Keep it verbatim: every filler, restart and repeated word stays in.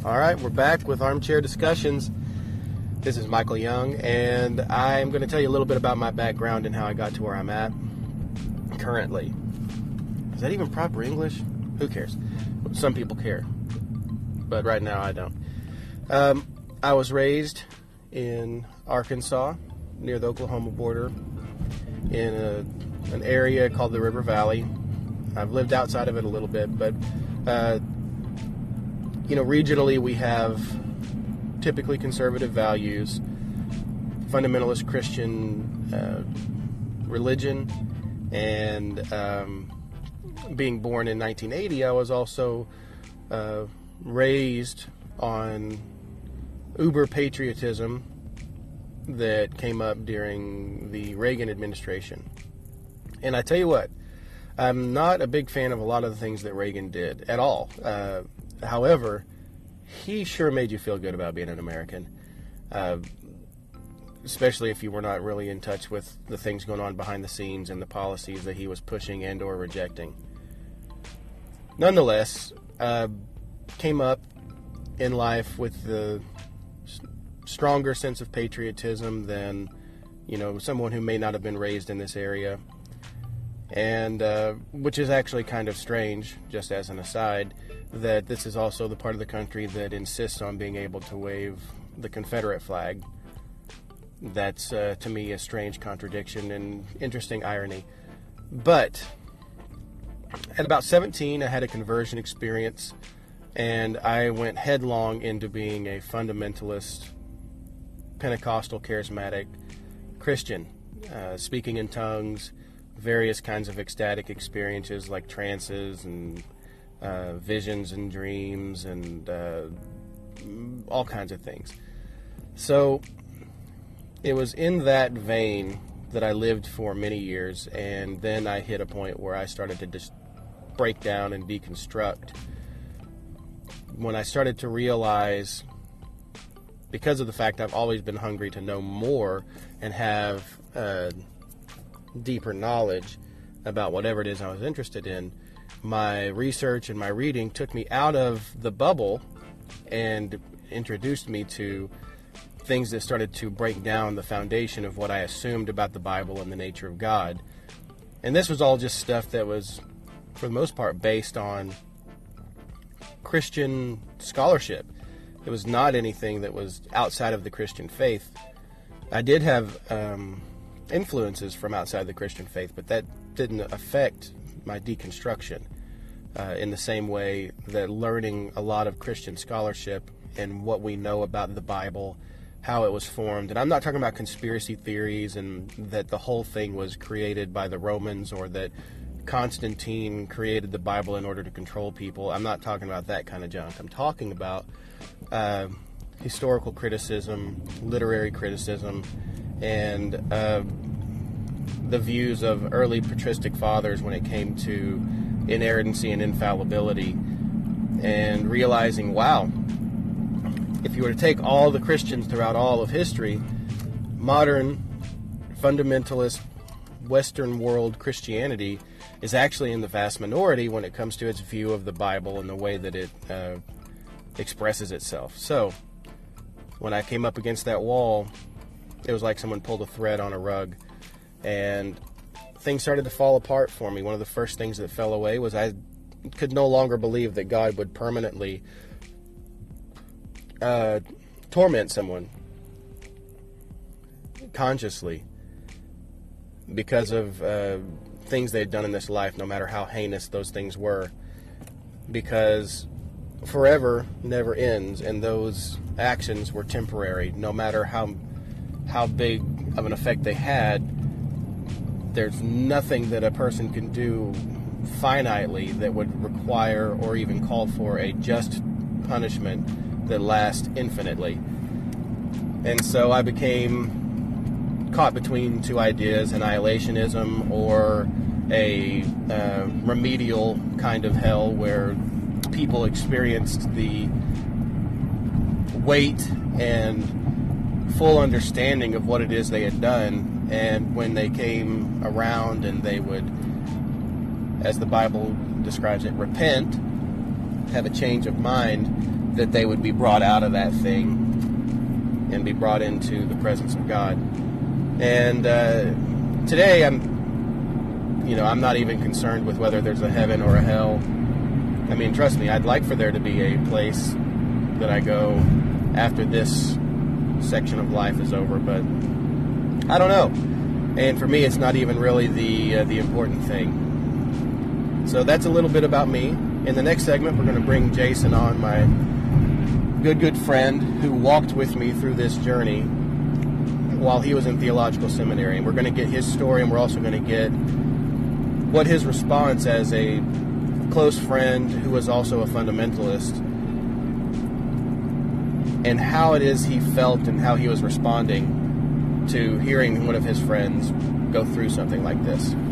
All right, we're back with Armchair Discussions. This is Michael Young, and I'm going to tell you a little bit about my background and how I got to where I'm at currently. Is that even proper English? Who cares? Some people care, but right now I don't. Um, I was raised in Arkansas, near the Oklahoma border, in a, an area called the River Valley. I've lived outside of it a little bit, but uh, you know, regionally we have typically conservative values, fundamentalist Christian uh, religion, and um, being born in nineteen eighty, I was also uh, raised on uber patriotism that came up during the Reagan administration. And I tell you what, I'm not a big fan of a lot of the things that Reagan did at all. Uh, however, he sure made you feel good about being an American, uh, especially if you were not really in touch with the things going on behind the scenes and the policies that he was pushing and or rejecting. Nonetheless, uh, came up in life with the stronger sense of patriotism than, you know, someone who may not have been raised in this area. And uh, which is actually kind of strange, just as an aside, that this is also the part of the country that insists on being able to wave the Confederate flag. That's, uh, to me, a strange contradiction and interesting irony. But at about seventeen, I had a conversion experience, and I went headlong into being a fundamentalist, Pentecostal, charismatic Christian, uh, speaking in tongues, various kinds of ecstatic experiences like trances and uh, visions and dreams and uh, all kinds of things. So it was in that vein that I lived for many years, and then I hit a point where I started to just break down and deconstruct. When I started to realize, because of the fact I've always been hungry to know more and have uh, deeper knowledge about whatever it is I was interested in, my research and my reading took me out of the bubble and introduced me to things that started to break down the foundation of what I assumed about the Bible and the nature of God. And this was all just stuff that was, for the most part, based on Christian scholarship. It was not anything that was outside of the Christian faith. I did have um, influences from outside the Christian faith, but that didn't affect my deconstruction uh, in the same way that learning a lot of Christian scholarship and what we know about the Bible, how it was formed. And I'm not talking about conspiracy theories and that the whole thing was created by the Romans or that Constantine created the Bible in order to control people. I'm not talking about that kind of junk. I'm talking about uh, historical criticism, literary criticism, and uh, the views of early patristic fathers when it came to inerrancy and infallibility, and realizing, wow, if you were to take all the Christians throughout all of history, modern fundamentalist Western world Christianity is actually in the vast minority when it comes to its view of the Bible and the way that it uh, expresses itself. So when I came up against that wall, it was like someone pulled a thread on a rug, and things started to fall apart for me. One of the first things that fell away was I could no longer believe that God would permanently uh, torment someone consciously because of uh, things they had done in this life, no matter how heinous those things were, because forever never ends, and those actions were temporary. No matter how how big of an effect they had, there's nothing that a person can do finitely that would require or even call for a just punishment that lasts infinitely. And so I became caught between two ideas: annihilationism or a uh, remedial kind of hell where people experienced the weight and full understanding of what it is they had done, and when they came around and they would, as the Bible describes it, repent, have a change of mind, that they would be brought out of that thing and be brought into the presence of God. And uh, today, I'm, you know, I'm not even concerned with whether there's a heaven or a hell. I mean, trust me, I'd like for there to be a place that I go after this section of life is over, but I don't know. And for me, it's not even really the uh, the important thing. So that's a little bit about me. In the next segment, we're going to bring Jason on, my good, good friend who walked with me through this journey while he was in theological seminary. And we're going to get his story, and we're also going to get what his response as a close friend who was also a fundamentalist, and how it is he felt and how he was responding to hearing one of his friends go through something like this.